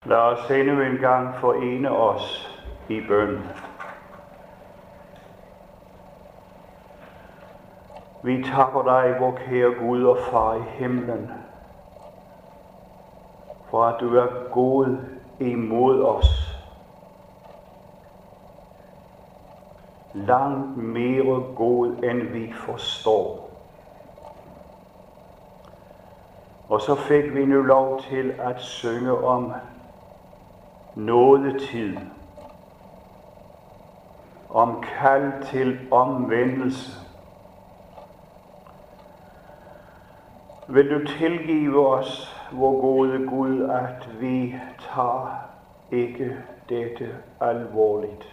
Lad os endnu en gang forene os i bøn. Vi takker dig, vor kære Gud og Far i himlen, for at du er god imod os. Langt mere god, end vi forstår. Og så fik vi nu lov til at synge om nådetid, om kald til omvendelse. Vil du tilgive os, vor gode Gud, at vi tager ikke dette alvorligt.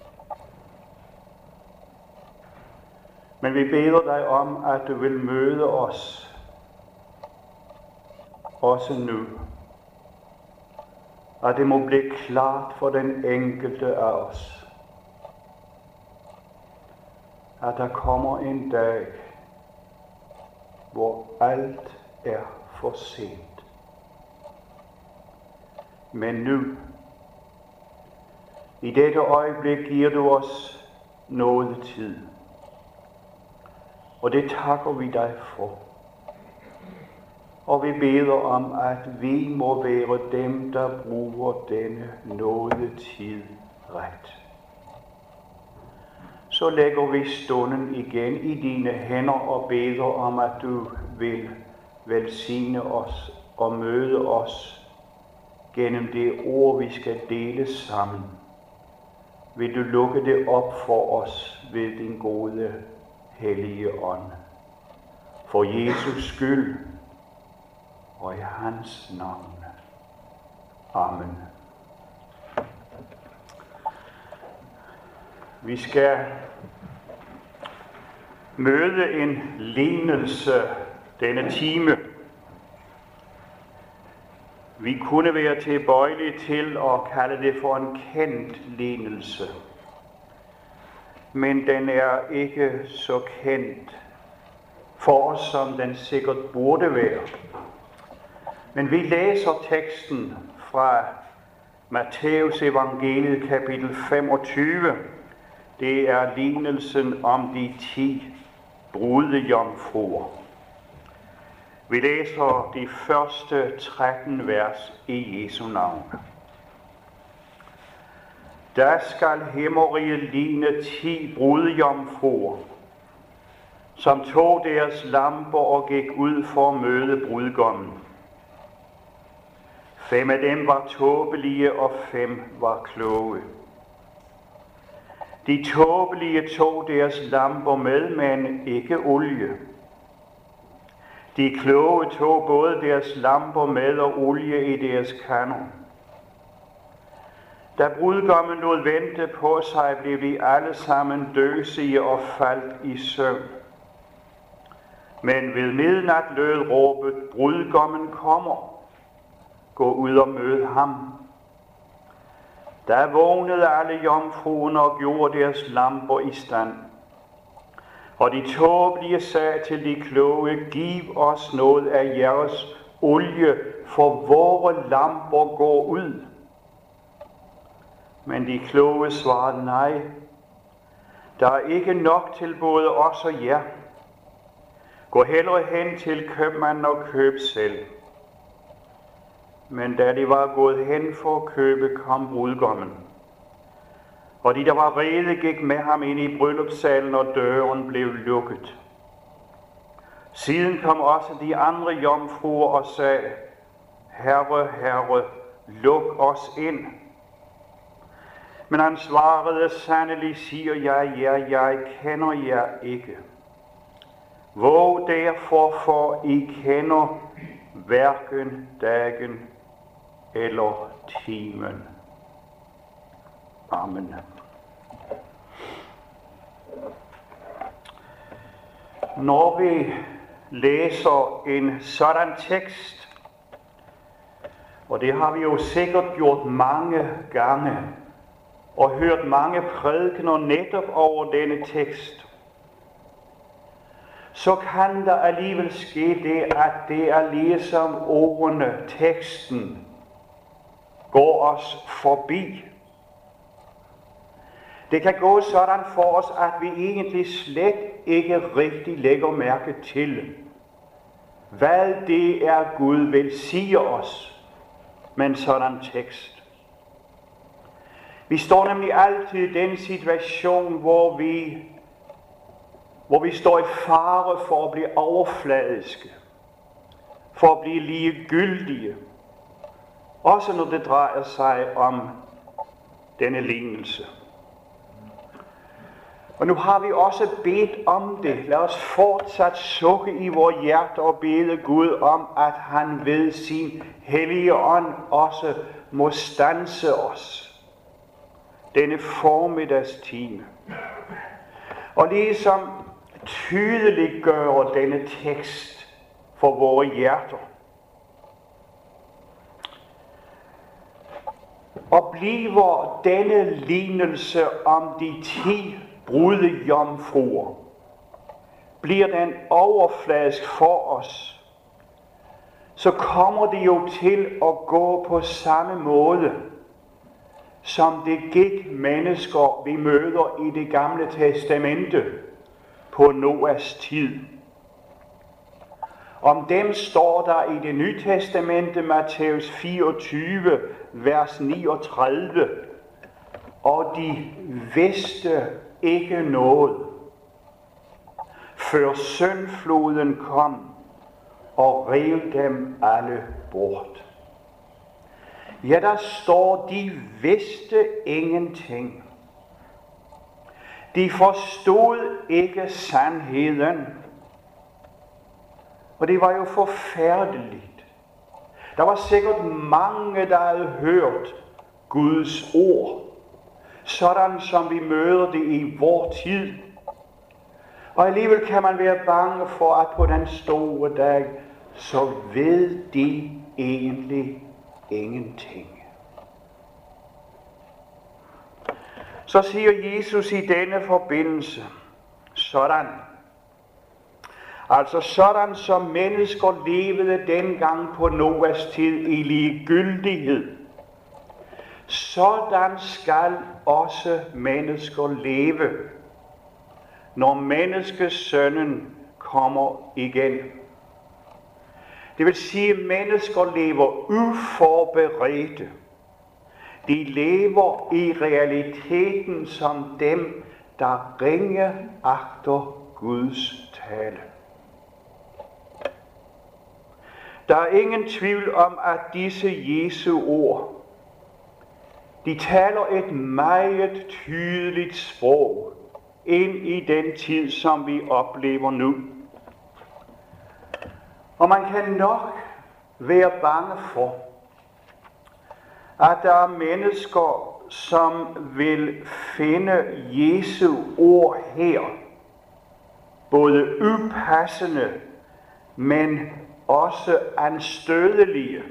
Men vi beder dig om, at du vil møde os, også nu. At det må blive klart for den enkelte af os, at der kommer en dag, hvor alt er for sent. Men nu, i dette øjeblik, giver du os nådetid. Og det takker vi dig for. Og vi beder om, at vi må være dem, der bruger denne nådetid ret. Så lægger vi stunden igen i dine hænder og beder om, at du vil velsigne os og møde os gennem det ord, vi skal dele sammen. Vil du lukke det op for os ved din gode, hellige ånd. For Jesus skyld og i hans navn. Amen. Vi skal møde en lignelse denne time. Vi kunne være tilbøjelige til at kalde det for en kendt lignelse. Men den er ikke så kendt for os, som den sikkert burde være. Men vi læser teksten fra Matthæus evangeliet kapitel 25. Det er lignelsen om de 10 brudejomfruer. Vi læser de første 13 vers i Jesu navn. Der skal himmeriget ligne 10 brudejomfruer, som tog deres lamper og gik ud for at møde brudgommen. 5 af dem var tåbelige, og 5 var kloge. De tåbelige tog deres lamper med, men ikke olie. De kloge tog både deres lamper med og olie i deres kander. Da brudgommen lod vente på sig, blev de alle sammen døsige og faldt i søvn. Men ved midnat lød råbet, brudgommen kommer. Gå ud og mød ham. Da vågnede alle jomfruerne og gjorde deres lamper i stand. Og de tåbelige sagde til de kloge, giv os noget af jeres olie, for vore lamper går ud. Men de kloge svarede, nej, der er ikke nok til både os og jer. Gå hellere hen til købmanden og køb selv. Men da de var gået hen for at købe, kom brudgommen. Og de, der var rede, gik med ham ind i bryllupssalen, og døren blev lukket. Siden kom også de andre jomfruer og sagde, Herre, Herre, luk os ind. Men han svarede, sandelig siger jeg jer, jeg kender jer ikke. Våg derfor, for I kender hverken dagen eller timen. Amen. Når vi læser en sådan tekst, og det har vi jo sikkert gjort mange gange, og hørt mange prædikener netop over denne tekst, så kan der alligevel ske det, at det er ligesom ordene, teksten, går os forbi. Det kan gå sådan for os, at vi egentlig slet ikke rigtig lægger mærke til, hvad det er Gud vil sige os med en sådan tekst. Vi står nemlig altid i den situation, hvor vi står i fare for at blive overfladiske, for at blive ligegyldige, også når det drejer sig om denne lignelse. Og nu har vi også bedt om det. Lad os fortsat sukke i vores hjerte og bede Gud om, at han ved sin hellige ånd også må standse os denne formiddagstime. Og ligesom tydeliggøre denne tekst for vores hjerter. Og bliver denne lignelse om de 10 brudejomfruer, bliver den overfladisk for os, så kommer det jo til at gå på samme måde, som det gik mennesker, vi møder i det gamle testamente på Noas tid. Om dem står der i det nye testamente, Matthæus 24, vers 39, og de vidste ikke noget, før syndfloden kom og rev dem alle bort. Ja, der står, de vidste ingenting. De forstod ikke sandheden. Og det var jo forfærdeligt. Der var sikkert mange, der havde hørt Guds ord, sådan som vi møder det i vor tid. Og alligevel kan man være bange for, at på den store dag, så ved de egentlig ingenting. Så siger Jesus i denne forbindelse, sådan. Altså sådan som mennesker levede dengang på Noas tid i ligegyldighed, sådan skal også mennesker leve, når menneskesønnen kommer igen. Det vil sige, at mennesker lever uforberedte. De lever i realiteten som dem, der ringe agter Guds tale. Der er ingen tvivl om, at disse Jesu ord, de taler et meget tydeligt sprog ind i den tid, som vi oplever nu. Og man kan nok være bange for, at der er mennesker, som vil finde Jesu ord her, både upassende, men også anstødelige.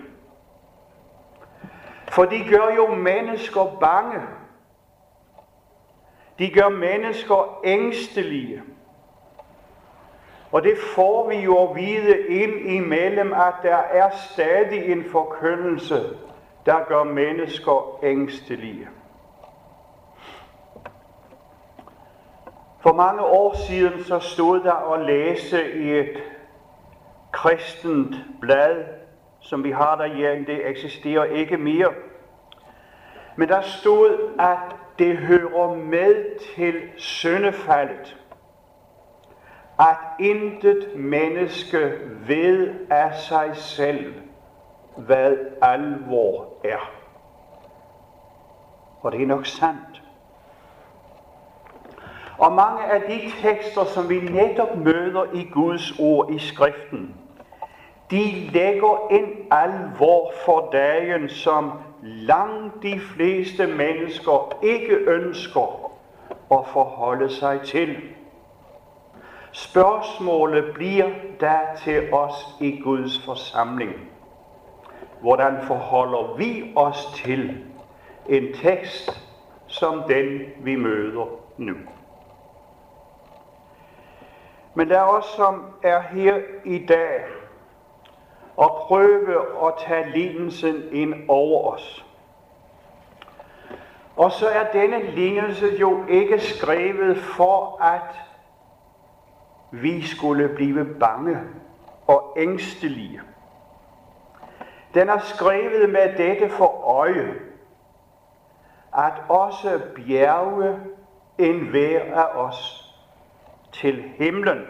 For de gør jo mennesker bange. De gør mennesker ængstelige. Og det får vi jo at vide ind imellem, at der er stadig en forkyndelse, der gør mennesker ængstelige. For mange år siden så stod der at læse i et kristent blad, som vi har derhjemme, det eksisterer ikke mere. Men der stod, at det hører med til syndefaldet, at intet menneske ved af sig selv, hvad alvor er. Og det er nok sandt. Og mange af de tekster, som vi netop møder i Guds ord i skriften, de lægger en alvor for dagen, som langt de fleste mennesker ikke ønsker at forholde sig til. Spørgsmålet bliver der til os i Guds forsamling. Hvordan forholder vi os til en tekst som den, vi møder nu? Men der er os, som er her i dag, og prøve at tage lignelsen ind over os. Og så er denne lignelse jo ikke skrevet for, at vi skulle blive bange og ængstelige. Den er skrevet med dette for øje, at også bjerge enhver af os til himlen.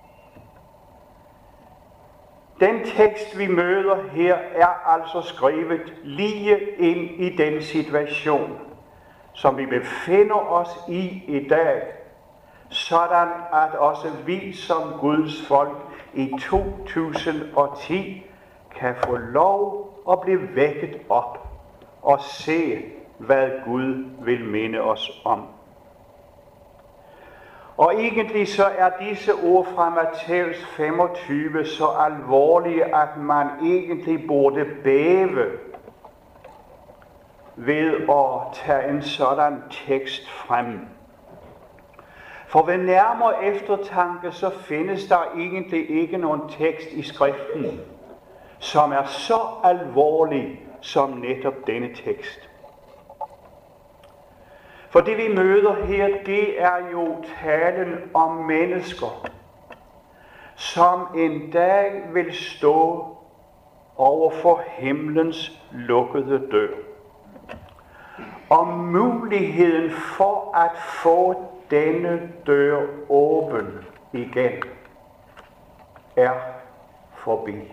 Den tekst, vi møder her, er altså skrevet lige ind i den situation, som vi befinder os i dag, sådan at også vi som Guds folk i 2010 kan få lov at blive vækket op og se, hvad Gud vil minde os om. Og egentlig så er disse ord fra Matthæus 25 så alvorlige, at man egentlig burde bæve ved at tage en sådan tekst frem. For ved nærmere eftertanke så findes der egentlig ikke nogen tekst i skriften, som er så alvorlig som netop denne tekst. For det vi møder her, det er jo talen om mennesker, som en dag vil stå over for himlens lukkede dør. Og muligheden for at få denne dør åben igen er forbi.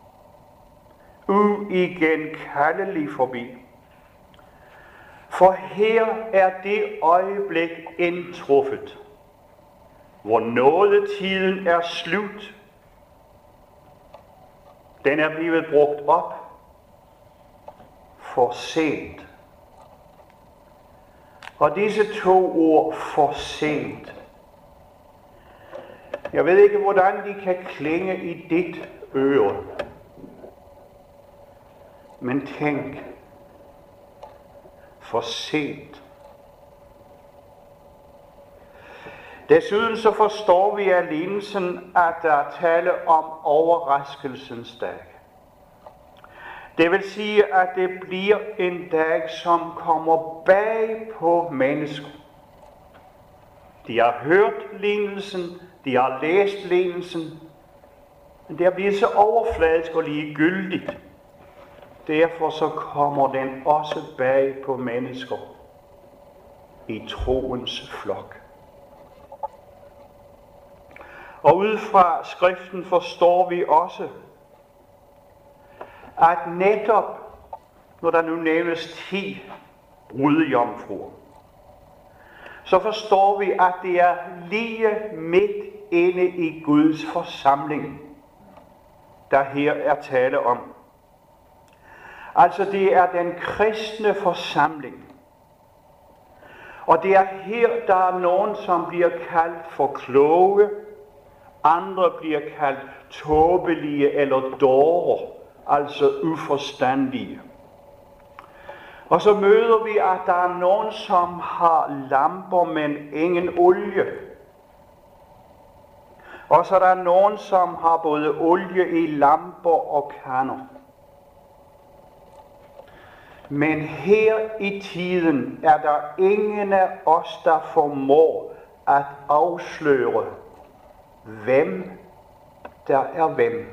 Uigenkaldelig forbi. For her er det øjeblik indtruffet, hvor nådetiden er slut. Den er blevet brugt op for sent. Og disse to ord, for sent, jeg ved ikke, hvordan de kan klinge i dit øre. Men tænk, for sent. Desuden så forstår vi af lignelsen, at der er tale om overraskelsens dag. Det vil sige, at det bliver en dag, som kommer bag på mennesker. De har hørt lignelsen, de har læst lignelsen, men det er blevet så overfladisk og ligegyldigt. Derfor så kommer den også bag på mennesker i troens flok. Og ud fra skriften forstår vi også, at netop, når der nu nævnes 10 brudjomfruer, så forstår vi, at det er lige midt inde i Guds forsamling, der her er tale om. Altså det er den kristne forsamling. Og det er her, der er nogen, som bliver kaldt for kloge, andre bliver kaldt tåbelige eller dårer, altså uforstandige. Og så møder vi, at der er nogen, som har lamper, men ingen olie. Og så er der nogen, som har både olie i lamper og kander. Men her i tiden er der ingen af os, der formår at afsløre, hvem der er hvem.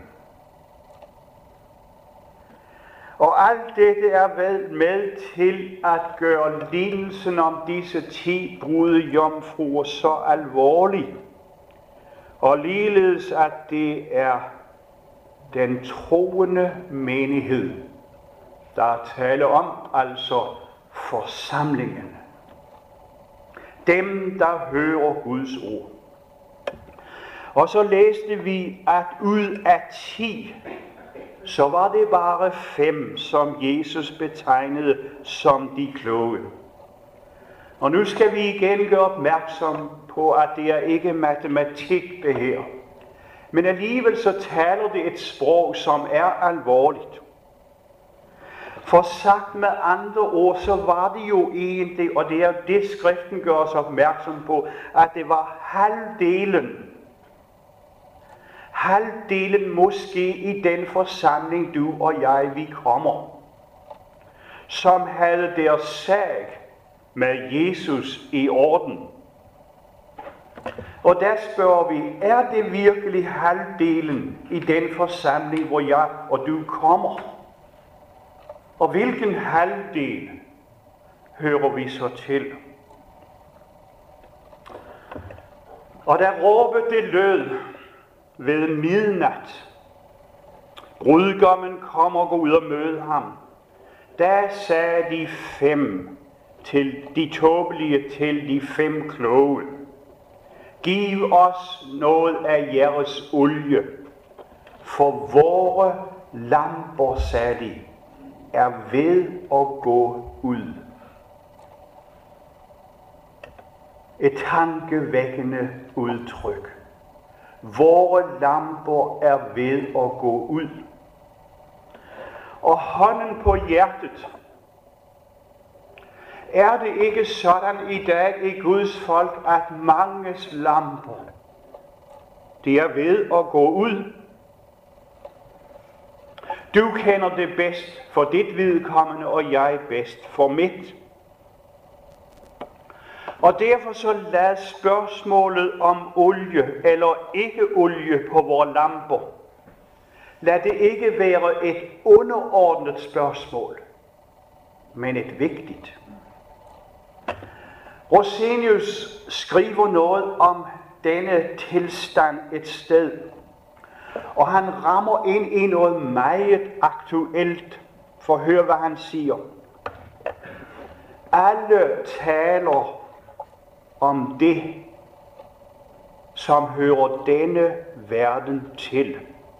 Og alt dette er med til at gøre lignelsen om disse 10 brudjomfruer så alvorlig. Og ligeledes at det er den troende menighed, der er tale om, altså forsamlingen. Dem, der hører Guds ord. Og så læste vi, at ud af 10, så var det bare 5, som Jesus betegnede som de kloge. Og nu skal vi igen gøre opmærksom på, at det er ikke matematik det her. Men alligevel så taler det et sprog, som er alvorligt. For sagt med andre ord, så var det jo egentlig, og det er det skriften gør os opmærksom på, at det var halvdelen måske i den forsamling, du og jeg, vi kommer, som havde deres sag med Jesus i orden. Og der spørger vi, er det virkelig halvdelen i den forsamling, hvor jeg og du kommer? Og hvilken halvdel hører vi så til? Og da råbet det lød ved midnat, brudgommen kom og gå ud og møde ham, der sagde de 5 til de tåbelige til de 5 kloge: giv os noget af jeres olie, for vore lamper, sagde de, er ved at gå ud. Et tankevækkende udtryk. Vore lamper er ved at gå ud. Og hånden på hjertet. Er det ikke sådan i dag i Guds folk, at manges lamper, de er ved at gå ud? Du kender det bedst for dit vedkommende, og jeg bedst for mit. Og derfor så lad spørgsmålet om olie eller ikke olie på vores lamper, lad det ikke være et underordnet spørgsmål, men et vigtigt. Rosenius skriver noget om denne tilstand et sted, og han rammer ind i noget meget aktuelt. For hør, hvad han siger. Alle taler om det, som hører denne verden til.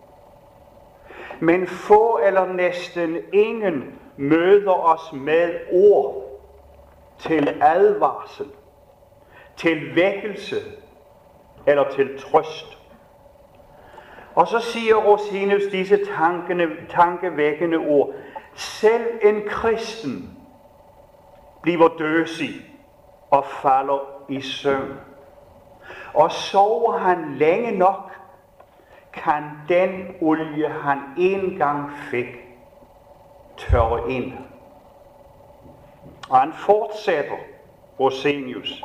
Men få eller næsten ingen møder os med ord til advarsel, til vækkelse eller til trøst. Og så siger Rosenius disse tankevækkende ord. Selv en kristen bliver døsig og falder i søvn. Og sover han længe nok, kan den olie, han engang fik, tørre ind. Og han fortsætter, Rosenius.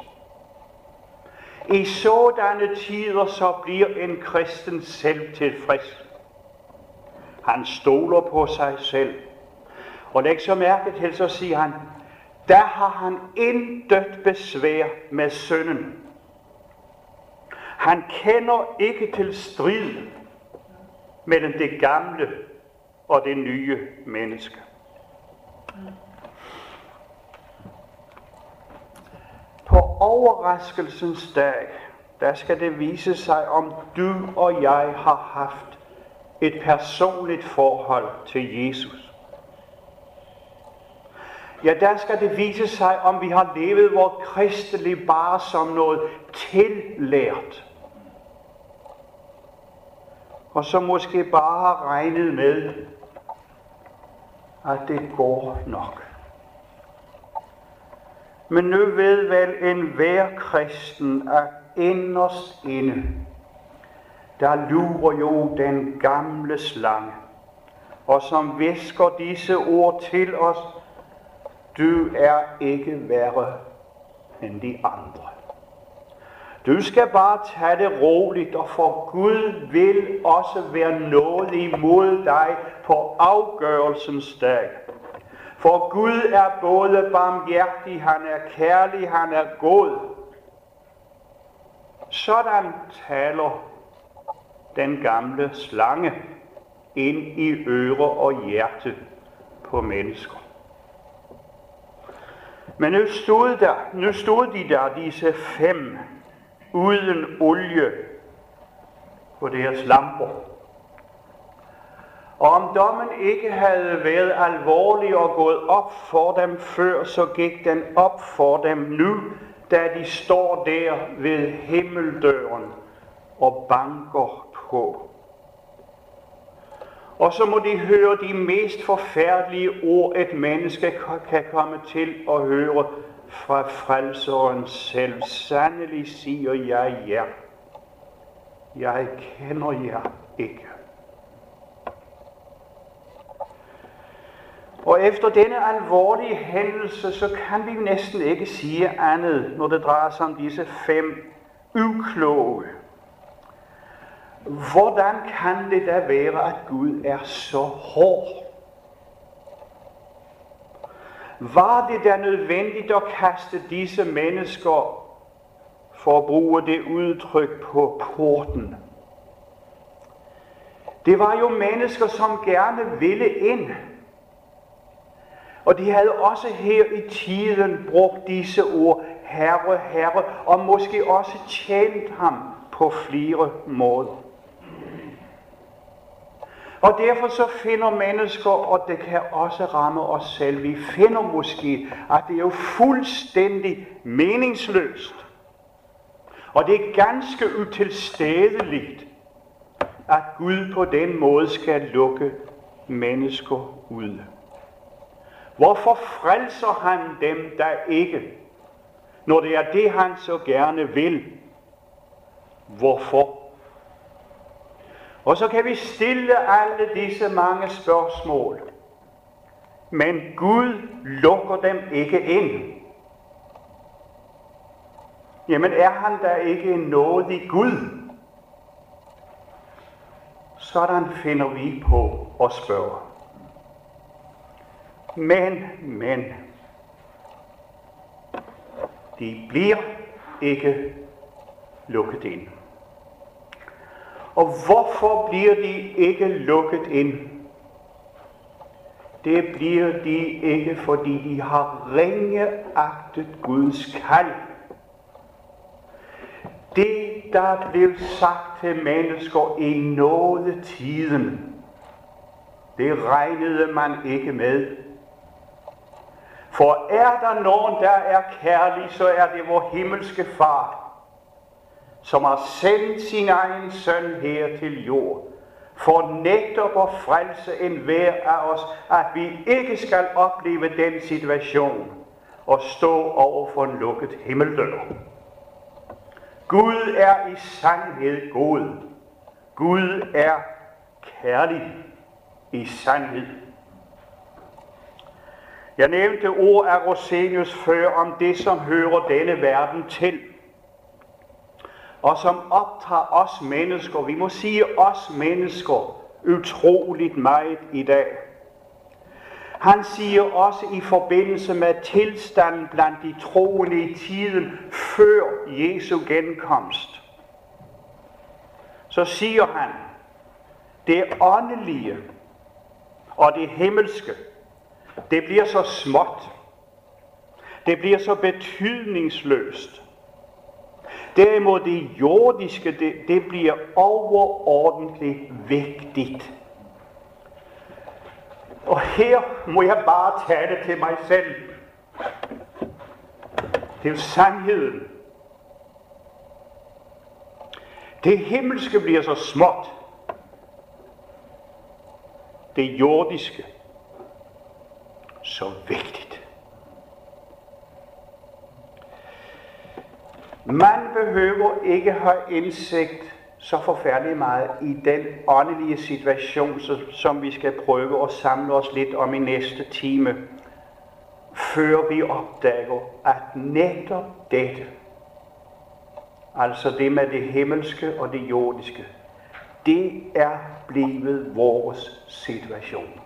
I sådanne tider så bliver en kristen selv tilfreds. Han stoler på sig selv. Og læg så mærke til, så siger han, der har han intet besvær med synden. Han kender ikke til strid mellem det gamle og det nye menneske. På overraskelsens dag, der skal det vise sig, om du og jeg har haft et personligt forhold til Jesus. Ja, der skal det vise sig, om vi har levet vores kristelige bare som noget tillært. Og så måske bare har regnet med, at det går nok. Men nu ved vel enhver kristen, at inderst inde, der lurer jo den gamle slange, og som visker disse ord til os: du er ikke værre end de andre. Du skal bare tage det roligt, og for Gud vil også være nådig imod dig på afgørelsens dag. For Gud er både barmhjertig, han er kærlig, han er god. Sådan taler den gamle slange ind i øre og hjerte på mennesker. Men nu stod de der, disse 5, uden olie på deres lamper. Og om dommen ikke havde været alvorlig og gået op for dem før, så gik den op for dem nu, da de står der ved himmeldøren og banker på. Og så må de høre de mest forfærdelige ord, et menneske kan komme til at høre fra frelseren selv. Sandelig siger jeg ja. Jeg kender jer ikke. Og efter denne alvorlige hændelse, så kan vi næsten ikke sige andet, når det drejer sig om disse 5 ukloge. Hvordan kan det da være, at Gud er så hård? Var det da nødvendigt at kaste disse mennesker, for at bruge det udtryk, på porten? Det var jo mennesker, som gerne ville ind. Og de havde også her i tiden brugt disse ord, Herre, Herre, og måske også tjent ham på flere måder. Og derfor så finder mennesker, og det kan også ramme os selv, vi finder måske, at det er jo fuldstændig meningsløst. Og det er ganske utilstedeligt, at Gud på den måde skal lukke mennesker ud. Hvorfor frelser han dem der ikke, når det er det, han så gerne vil? Hvorfor? Og så kan vi stille alle disse mange spørgsmål. Men Gud lukker dem ikke ind. Jamen er han da ikke en nådig Gud? Sådan finder vi på at spørge. Men, de bliver ikke lukket ind. Og hvorfor bliver de ikke lukket ind? Det bliver de ikke, fordi de har ringeagtet Guds kald. Det, der blev sagt til mennesker i nådetiden, det regnede man ikke med. For er der nogen, der er kærlig, så er det vor himmelske Far, som har sendt sin egen søn her til jord, for netop at frelse enhver af os, at vi ikke skal opleve den situation og stå over for en lukket himmeldør. Gud er i sandhed god. Gud er kærlig i sandhed. Jeg nævnte ord af Rosenius før om det, som hører denne verden til, og som optager os mennesker, vi må sige os mennesker, utroligt meget i dag. Han siger også i forbindelse med tilstanden blandt de troende i tiden før Jesu genkomst. Så siger han, det åndelige og det himmelske, det bliver så småt. Det bliver så betydningsløst. Derimod det jordiske, det bliver overordentligt vigtigt. Og her må jeg bare tale til mig selv. Til sandheden. Det himmelske bliver så småt. Det jordiske så vigtigt. Man behøver ikke have indsigt så forfærdeligt meget i den åndelige situation, som vi skal prøve at samle os lidt om i næste time, før vi opdager, at netop dette, altså det med det himmelske og det jordiske, det er blevet vores situation.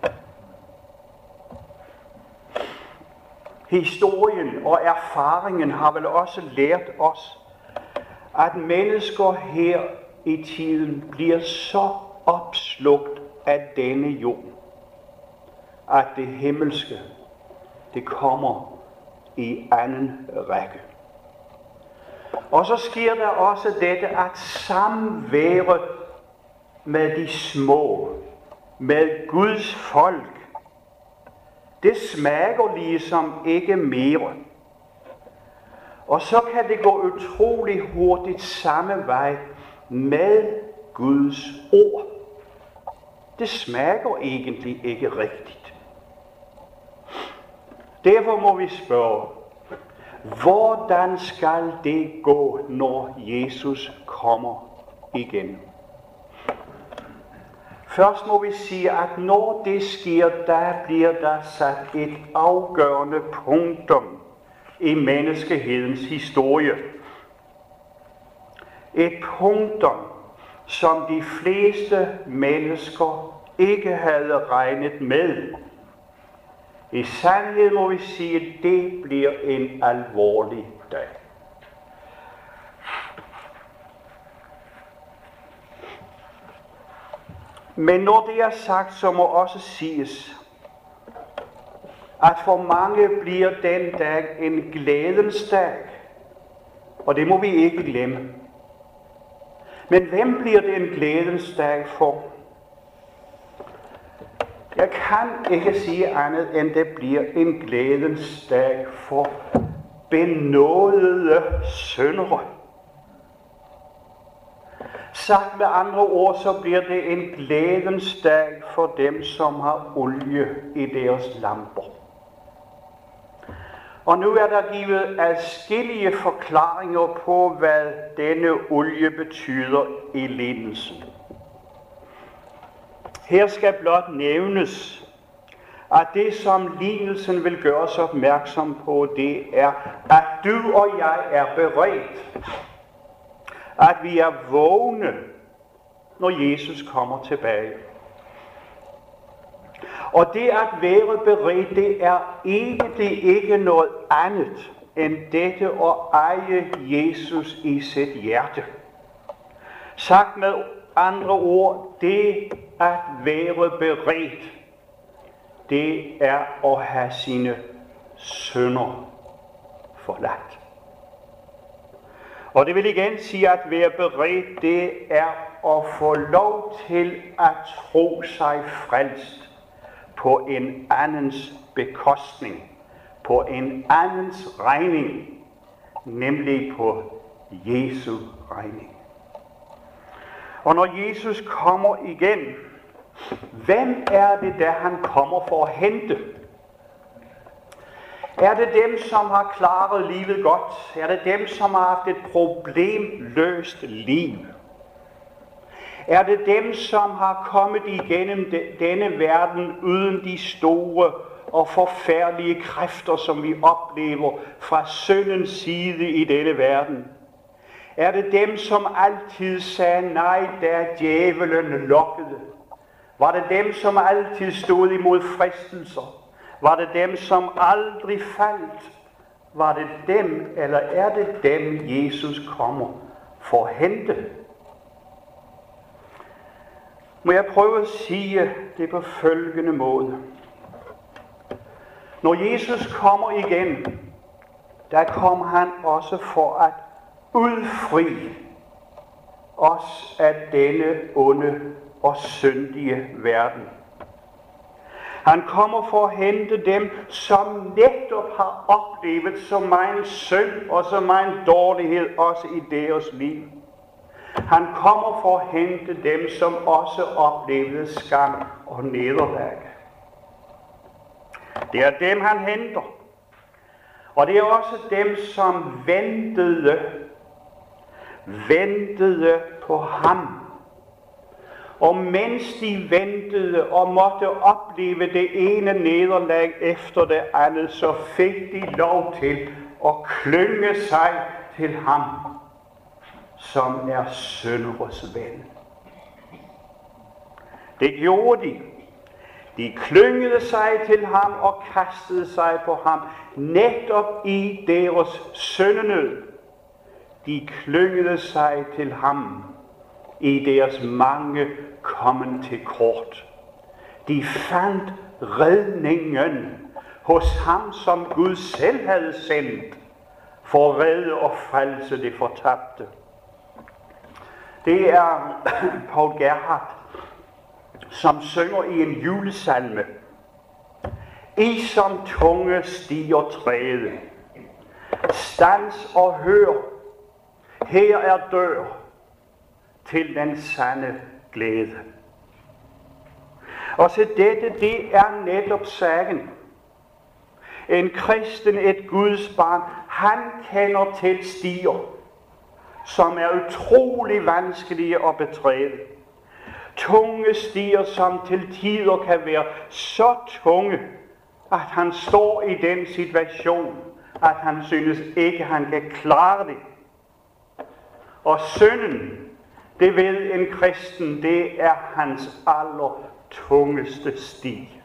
Historien og erfaringen har vel også lært os, at mennesker her i tiden bliver så opslugt af denne jord, at det himmelske, det kommer i anden række. Og så sker der også dette, at samværet med de små, med Guds folk, det smager ligesom ikke mere. Og så kan det gå utrolig hurtigt samme vej med Guds ord. Det smager egentlig ikke rigtigt. Derfor må vi spørge, hvordan skal det gå, når Jesus kommer igen? Først må vi sige, at når det sker, der bliver der sat et afgørende punktum i menneskehedens historie. Et punktum, som de fleste mennesker ikke havde regnet med. I sandhed må vi sige, at det bliver en alvorlig dag. Men når det er sagt, så må også siges, at for mange bliver den dag en glædens dag, og det må vi ikke glemme. Men hvem bliver det en glædens dag for? Jeg kan ikke sige andet, end det bliver en glædens dag for benådede syndere. Sagt med andre ord, så bliver det en glædens dag for dem, som har olie i deres lamper. Og nu er der givet adskillige forklaringer på, hvad denne olie betyder i lignelsen. Her skal blot nævnes, at det, som lignelsen vil gøre os opmærksom på, det er, at du og jeg er beredt. At vi er vågne, når Jesus kommer tilbage. Og det at være beredt, det er egentlig ikke noget andet end dette at eje Jesus i sit hjerte. Sagt med andre ord, det at være beredt, det er at have sine synder forladt. Og det vil igen sige, at være beredt, det er at få lov til at tro sig frelst på en andens bekostning, på en andens regning, nemlig på Jesu regning. Og når Jesus kommer igen, hvem er det, der han kommer for at hente? Er det dem, som har klaret livet godt? Er det dem, som har haft et problemløst liv? Er det dem, som har kommet igennem denne verden uden de store og forfærdelige kræfter, som vi oplever fra syndens side i denne verden? Er det dem, som altid sagde nej, da djævelen lokkede? Var det dem, som altid stod imod fristelser? Var det dem, som aldrig faldt? Var det dem, eller er det dem, Jesus kommer for at hente? Må jeg prøve at sige det på følgende måde. Når Jesus kommer igen, der kommer han også for at udfri os af denne onde og syndige verden. Han kommer for at hente dem, som netop har oplevet så meget synd og så meget dårlighed også i deres liv. Han kommer for at hente dem, som også oplevede skam og nederlag. Det er dem, han henter. Og det er også dem, som ventede på ham. Og mens de ventede og måtte opleve det ene nederlag efter det andet, så fik de lov til at klynge sig til ham, som er synderes ven. Det gjorde de. De klyngede sig til ham og kastede sig på ham, netop i deres syndenød. De klyngede sig til ham i deres mange kommen til kort. De fandt redningen hos ham, som Gud selv havde sendt for at redde og frelse det fortabte. Det er Paul Gerhardt, som synger i en julesalme. I som tunge stiger træde, stans og hør, her er dør til den sande glæde. Og så det er netop sagen. En kristen, et Guds barn, han kender til stier, som er utrolig vanskelige at betræde. Tunge stier, som til tider kan være så tunge, at han står i den situation, at han synes ikke, han kan klare det. Og synden, det ved en kristen, det er hans allertungeste sti.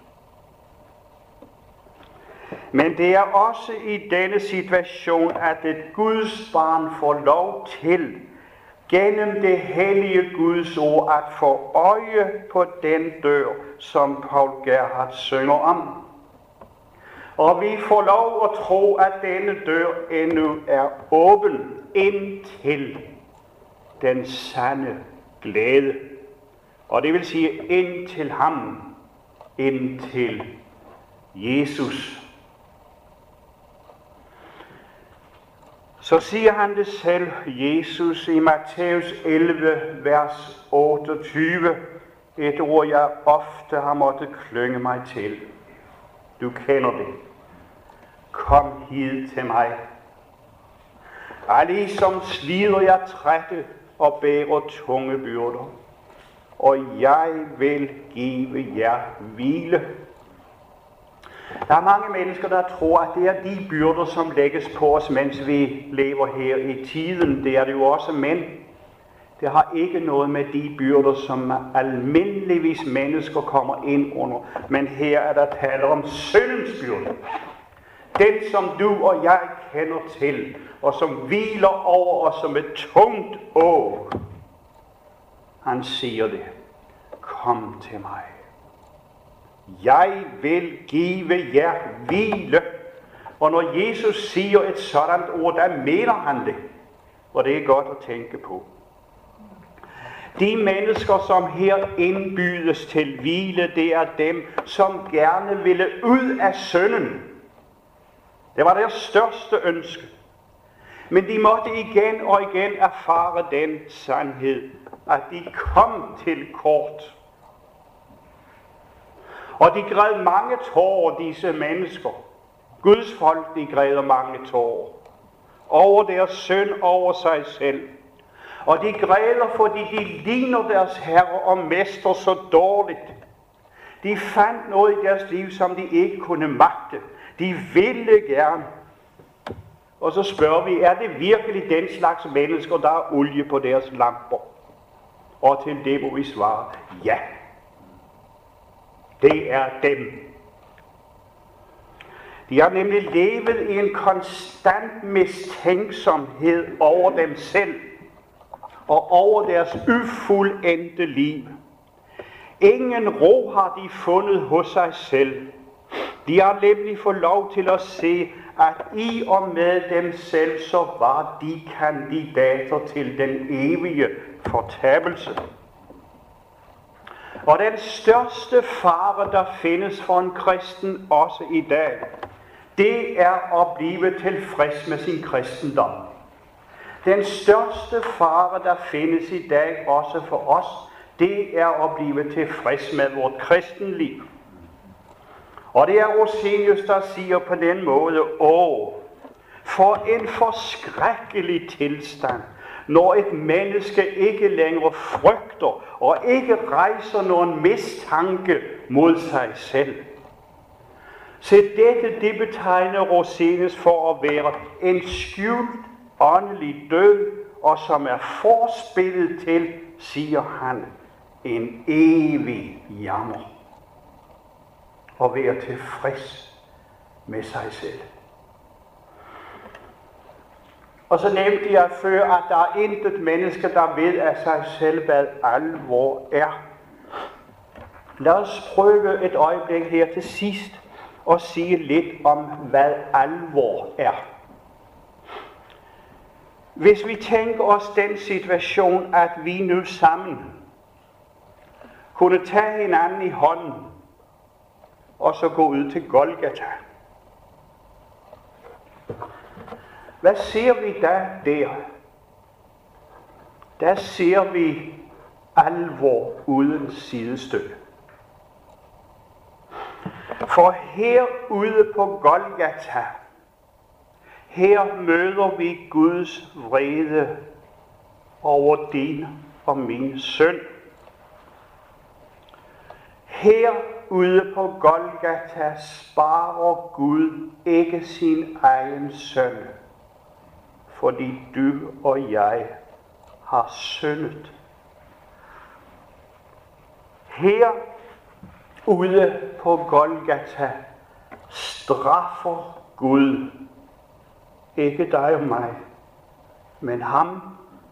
Men det er også i denne situation, at et Guds barn får lov til, gennem det hellige Guds ord, at få øje på den dør, som Paul Gerhardt synger om. Og vi får lov at tro, at denne dør endnu er åben indtil den sande glæde. Og det vil sige indtil ham, indtil Jesus. Så siger han det selv, Jesus, i Matthæus 11, vers 28, et ord, jeg ofte har måttet klynge mig til. Du kender det. Kom hid til mig. Alle som slider jeg trætte og bærer tunge byrder, og jeg vil give jer hvile. Der er mange mennesker, der tror, at det er de byrder, som lægges på os, mens vi lever her i tiden. Det er det jo også, men det har ikke noget med de byrder, som almindeligvis mennesker kommer ind under. Men her er der tale om syndens byrde. Den, som du og jeg kender til, og som hviler over os som et tungt åg. Han siger det. Kom til mig. Jeg vil give jer hvile. Og når Jesus siger et sådan ord, der mener han det. Og det er godt at tænke på. De mennesker, som her indbydes til hvile, det er dem, som gerne ville ud af synden. Det var deres største ønske. Men de måtte igen og igen erfare den sandhed, at de kom til kort. Og de græd mange tårer, disse mennesker. Guds folk, de græder mange tårer. Over deres synd, over sig selv. Og de græder, fordi de ligner deres herre og mester så dårligt. De fandt noget i deres liv, som de ikke kunne magte. De ville gerne. Og så spørger vi, er det virkelig den slags mennesker, der er olie på deres lamper? Og til det må vi svare, ja. Det er dem. De har nemlig levet i en konstant mistænksomhed over dem selv og over deres ufuldendte liv. Ingen ro har de fundet hos sig selv. De har nemlig fået lov til at se, at i og med dem selv, så var de kandidater til den evige fortabelse. Og den største fare, der findes for en kristen også i dag, det er at blive tilfreds med sin kristendom. Den største fare, der findes i dag også for os, det er at blive tilfreds med vort kristenliv. Og det er Rosenius, der siger på den måde, for en forskrækkelig tilstand, når et menneske ikke længere frygter og ikke rejser nogen mistanke mod sig selv. Så det betegner Rosenius for at være en skjult åndelig død, og som er forspillet til, siger han, en evig jammer. Og være tilfreds med sig selv. Og så nævnte jeg før, at der er intet menneske, der ved af sig selv, hvad alvor er. Lad os prøve et øjeblik her til sidst og sige lidt om, hvad alvor er. Hvis vi tænker os den situation, at vi nu sammen kunne tage hinanden i hånden og så gå ud til Golgata. Hvad ser vi da der? Der ser vi alvor uden sidestykke. For herude på Golgata, her møder vi Guds vrede over din og min synd. Herude på Golgata sparer Gud ikke sin egen søn, fordi du og jeg har syndet. Herude på Golgata straffer Gud ikke dig og mig, men ham.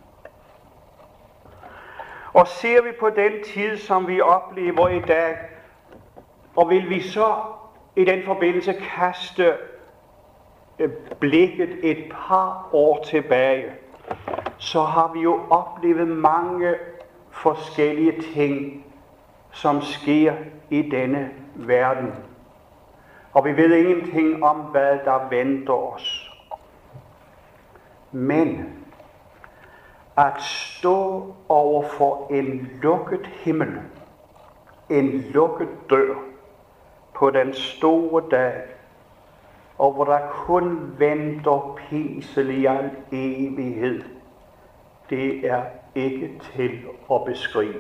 Og ser vi på den tid, som vi oplever i dag, og vil vi så i den forbindelse kaste blikket et par år tilbage, så har vi jo oplevet mange forskellige ting, som sker i denne verden. Og vi ved ingenting om, hvad der venter os. Men at stå over for en lukket himmel, en lukket dør på den store dag, og hvor der kun venter pinsel i al evighed, det er ikke til at beskrive.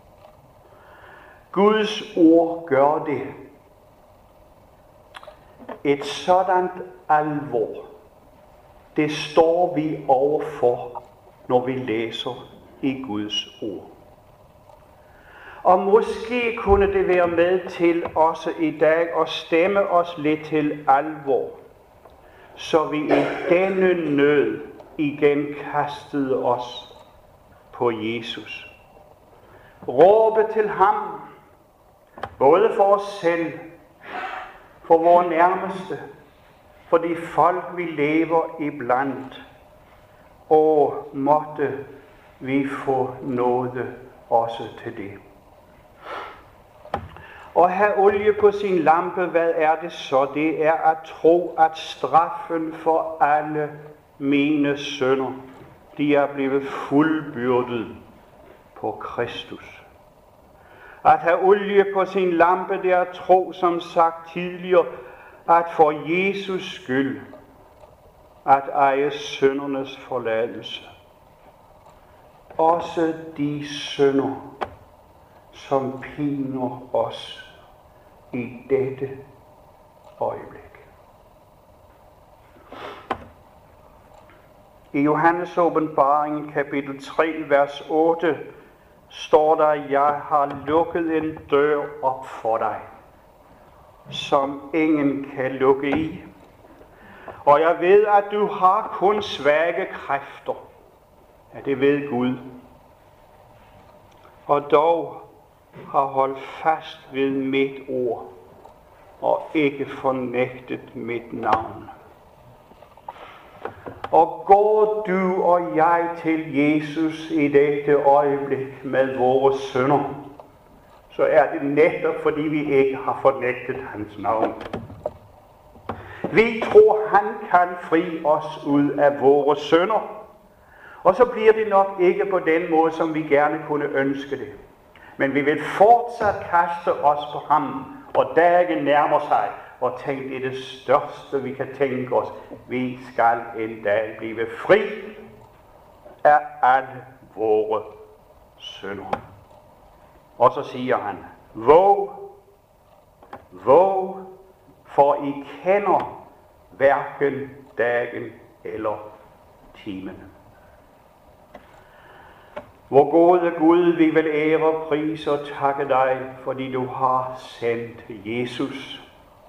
Guds ord gør det. Et sådant alvor, det står vi overfor, når vi læser i Guds ord. Og måske kunne det være med til også i dag at stemme os lidt til alvor, så vi i denne nød igen kastede os på Jesus. Råbe til ham, både for os selv, for vores nærmeste, for de folk, vi lever iblandt. Og måtte vi få nåde også til det. Og have olie på sin lampe, hvad er det så? Det er at tro, at straffen for alle mine synder, de er blevet fuldbyrdet på Kristus. At have olie på sin lampe, det er at tro, som sagt tidligere, at for Jesus skyld, at eje syndernes forladelse. Også de synder, som piner os i dette øjeblik. I Johannes åbenbaring kapitel 3, vers 8, står der, jeg har lukket en dør op for dig, som ingen kan lukke i. Og jeg ved, at du har kun svage kræfter. Ja, det ved Gud. Og dog har holdt fast ved mit ord, og ikke fornægtet mit navn. Og går du og jeg til Jesus i dette øjeblik med vores synder, så er det netop fordi vi ikke har fornægtet hans navn. Vi tror, han kan fri os ud af vores synder. Og så bliver det nok ikke på den måde, som vi gerne kunne ønske det. Men vi vil fortsat kaste os på ham, og dagen nærmer sig, og tænk, det er det største, vi kan tænke os. Vi skal en dag blive fri af alle vores synder. Og så siger han, våg, for I kender hverken dagen eller timen. Vor gode Gud, vi vil ære, prise og takke dig, fordi du har sendt Jesus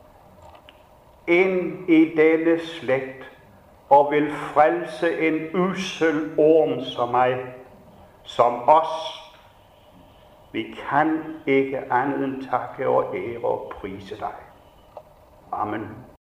ind i denne slægt og vil frelse en usel orm som mig, som os. Vi kan ikke andet end takke og ære og prise dig. Amen.